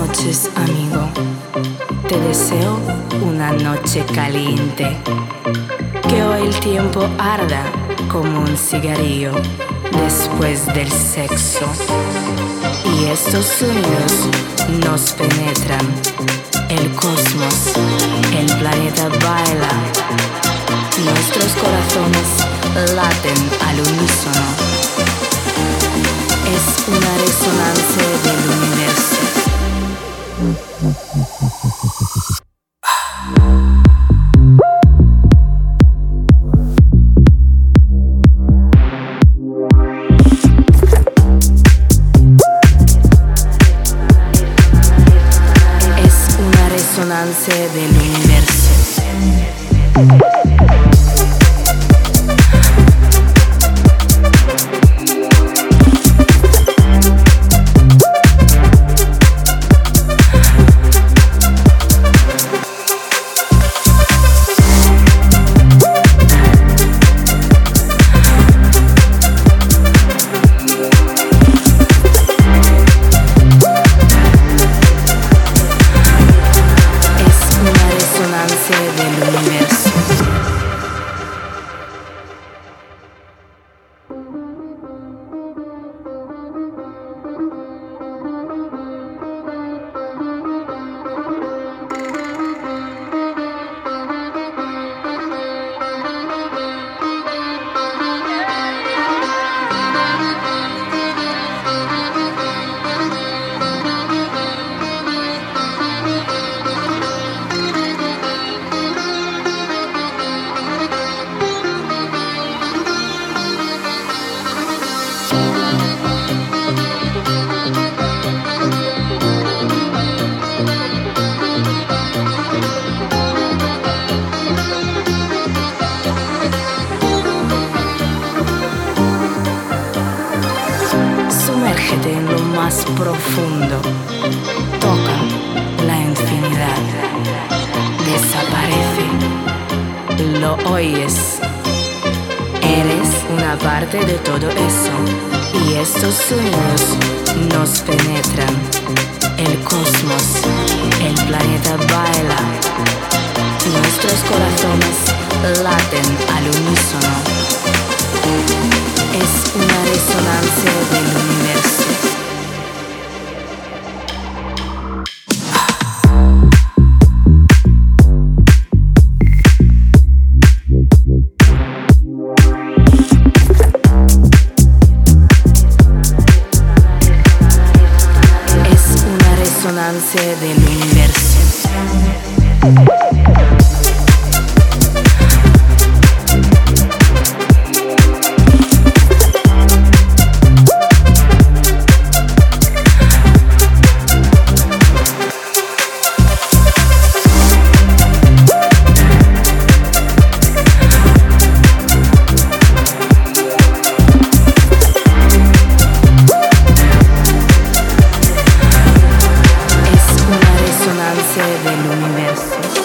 noches, amigo. Te deseo una noche caliente. Que hoy el tiempo arda como un cigarrillo después del sexo. Y estos sonidos nos penetran. El cosmos, el planeta baila. Nuestros corazones laten al unísono. Es una resonancia del universo. Es una resonancia del universo. Del universo. Sumérgete en lo más profundo. Toca la infinidad. Desaparece. Lo oyes. Eres una parte de todo eso. Y estos sonidos nos penetran. El cosmos, el planeta baila. Nuestros corazones laten al unísono. Es una resonancia del universo. Es una resonancia del universo.